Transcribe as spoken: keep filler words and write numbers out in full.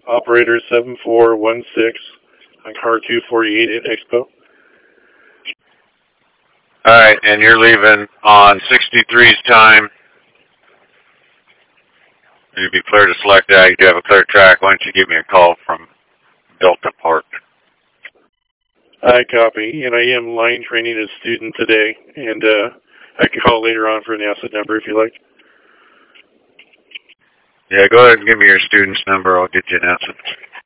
operator seven four one six on car two forty-eight at Expo. Alright, and you're leaving on sixty-three's time. You'd be clear to select that. You do have a clear track. Why don't you give me a call from Delta Park? I copy, and I am line training a student today, and uh, I can call later on for an asset number if you like. Yeah, go ahead and give me your student's number. I'll get you an asset.